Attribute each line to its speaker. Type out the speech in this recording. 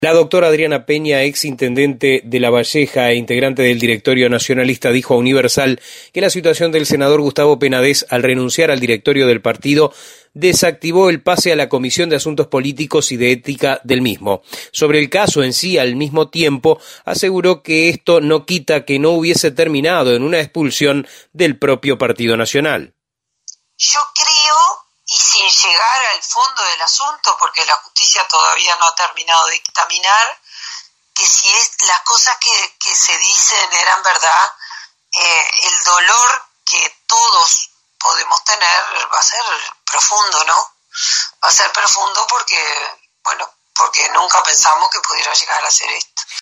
Speaker 1: La doctora Adriana Peña, ex intendente de La Valleja e integrante del directorio nacionalista, dijo a Universal que la situación del senador Gustavo Penades, al renunciar al directorio del partido, desactivó el pase a la Comisión de Asuntos Políticos y de Ética del mismo. Sobre el caso en sí, al mismo tiempo, aseguró que esto no quita que no hubiese terminado en una expulsión del propio Partido Nacional.
Speaker 2: Yo creo, y sin llegar al fondo del asunto, porque la justicia todavía no ha terminado de dictaminar, que si las cosas que se dicen eran verdad, el dolor que todos podemos tener va a ser profundo, ¿no? Va a ser profundo porque nunca pensamos que pudiera llegar a ser esto.